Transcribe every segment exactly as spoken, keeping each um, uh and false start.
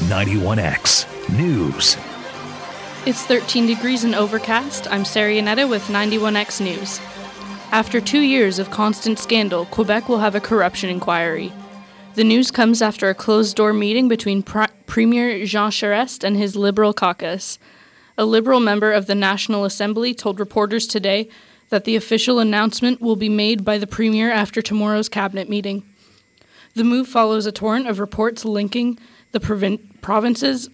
ninety-one X News. It's thirteen degrees and overcast. I'm Sarah Yanetta with ninety-one X News. After two years of constant scandal, Quebec will have a corruption inquiry. The news comes after a closed-door meeting between Pre- Premier Jean Charest and his Liberal caucus. A Liberal member of the National Assembly told reporters today that the official announcement will be made by the Premier after tomorrow's cabinet meeting. The move follows a torrent of reports linking the provin- province's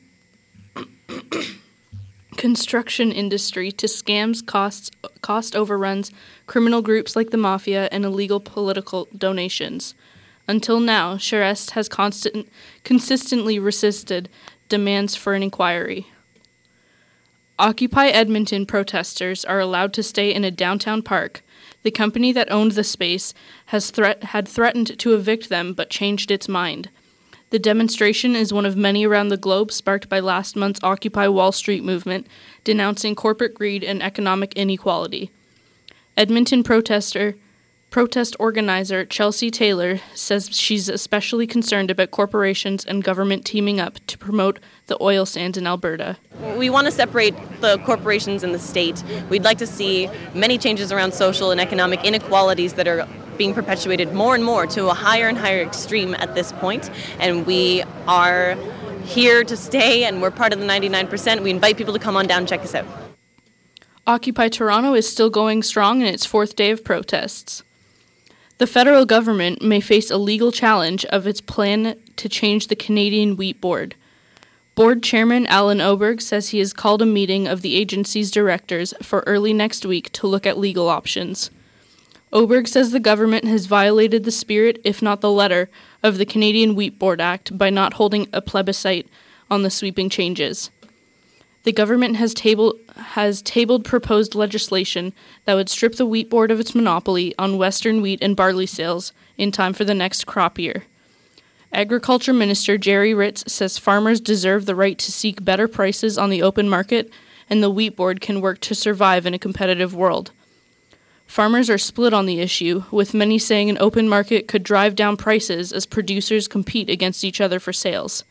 construction industry to scams, costs, cost overruns, criminal groups like the Mafia, and illegal political donations. Until now, Charest has constant, consistently resisted demands for an inquiry. Occupy Edmonton protesters are allowed to stay in a downtown park. The company that owned the space has threat- had threatened to evict them but changed its mind. The demonstration is one of many around the globe sparked by last month's Occupy Wall Street movement, denouncing corporate greed and economic inequality. Edmonton protester, protest organizer Chelsea Taylor says she's especially concerned about corporations and government teaming up to promote the oil sands in Alberta. We want to separate the corporations and the state. We'd like to see many changes around social and economic inequalities that are being perpetuated more and more to a higher and higher extreme at this point. And we are here to stay, and we're part of the ninety-nine percent. We invite people to come on down and check us out. Occupy Toronto is still going strong in its fourth day of protests. The federal government may face a legal challenge of its plan to change the Canadian Wheat Board. Board Chairman Alan Oberg says he has called a meeting of the agency's directors for early next week to look at legal options. Oberg says the government has violated the spirit, if not the letter, of the Canadian Wheat Board Act by not holding a plebiscite on the sweeping changes. The government has, table, has tabled proposed legislation that would strip the Wheat Board of its monopoly on Western wheat and barley sales in time for the next crop year. Agriculture Minister Jerry Ritz says farmers deserve the right to seek better prices on the open market, and the Wheat Board can work to survive in a competitive world. Farmers are split on the issue, with many saying an open market could drive down prices as producers compete against each other for sales.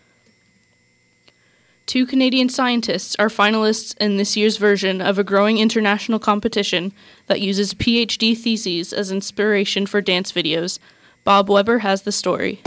Two Canadian scientists are finalists in this year's version of a growing international competition that uses P H D theses as inspiration for dance videos. Bob Weber has the story.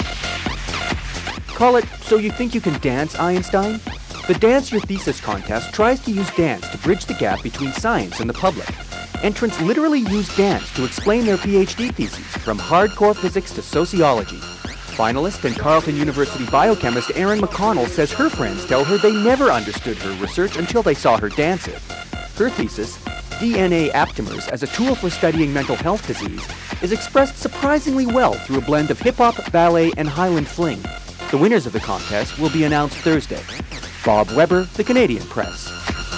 Call it So You Think You Can Dance, Einstein? The Dance Your Thesis contest tries to use dance to bridge the gap between science and the public. Entrants literally use dance to explain their P H D theses, from hardcore physics to sociology. Finalist and Carleton University biochemist Erin McConnell says her friends tell her they never understood her research until they saw her dance it. Her thesis, D N A aptamers as a tool for studying mental health disease, is expressed surprisingly well through a blend of hip-hop, ballet, and Highland fling. The winners of the contest will be announced Thursday. Bob Weber, The Canadian Press.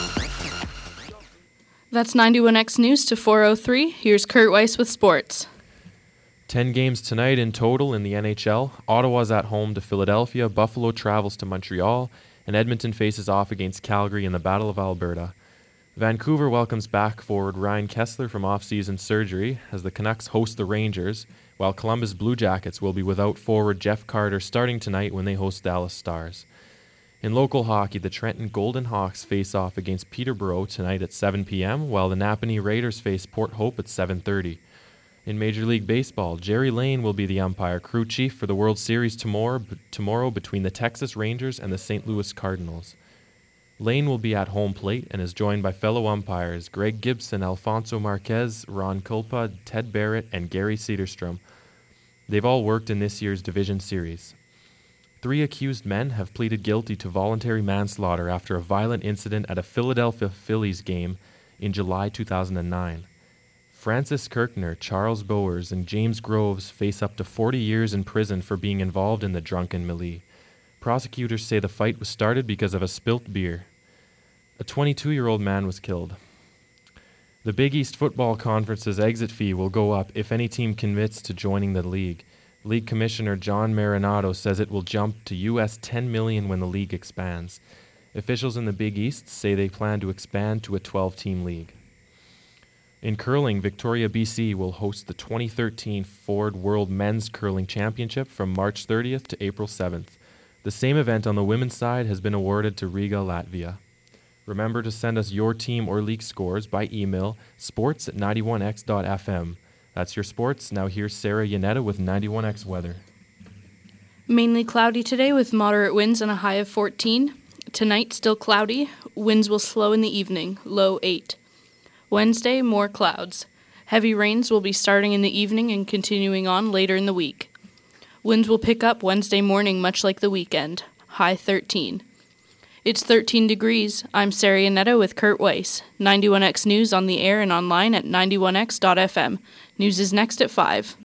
That's ninety-one X News to four oh three. Here's Kurt Weiss with sports. Ten games tonight in total in the N H L. Ottawa's at home to Philadelphia, Buffalo travels to Montreal, and Edmonton faces off against Calgary in the Battle of Alberta. Vancouver welcomes back forward Ryan Kessler from off-season surgery as the Canucks host the Rangers, while Columbus Blue Jackets will be without forward Jeff Carter starting tonight when they host Dallas Stars. In local hockey, the Trenton Golden Hawks face off against Peterborough tonight at seven p.m., while the Napanee Raiders face Port Hope at seven thirty. In Major League Baseball, Jerry Lane will be the umpire crew chief for the World Series tomorrow, b- tomorrow between the Texas Rangers and the Saint Louis Cardinals. Lane will be at home plate and is joined by fellow umpires Greg Gibson, Alfonso Marquez, Ron Kulpa, Ted Barrett, and Gary Cederstrom. They've all worked in this year's Division Series. Three accused men have pleaded guilty to voluntary manslaughter after a violent incident at a Philadelphia Phillies game in July two thousand nine. Francis Kirkner, Charles Bowers, and James Groves face up to forty years in prison for being involved in the drunken melee. Prosecutors say the fight was started because of a spilt beer. A twenty-two-year-old man was killed. The Big East Football Conference's exit fee will go up if any team commits to joining the league. League Commissioner John Marinado says it will jump to U S ten million dollars when the league expands. Officials in the Big East say they plan to expand to a twelve-team league. In curling, Victoria, B C will host the twenty thirteen Ford World Men's Curling Championship from March thirtieth to April seventh. The same event on the women's side has been awarded to Riga, Latvia. Remember to send us your team or league scores by email, sports at ninety-one x dot f m. That's your sports. Now here's Sarah Yanetta with ninety-one X weather. Mainly cloudy today with moderate winds and a high of fourteen. Tonight, still cloudy. Winds will slow in the evening, low eight. Wednesday, more clouds. Heavy rains will be starting in the evening and continuing on later in the week. Winds will pick up Wednesday morning, much like the weekend, high thirteen. It's thirteen degrees. I'm Sarah Yanetta with Kurt Weiss. ninety-one X News on the air and online at ninety-one x dot f m. News is next at five.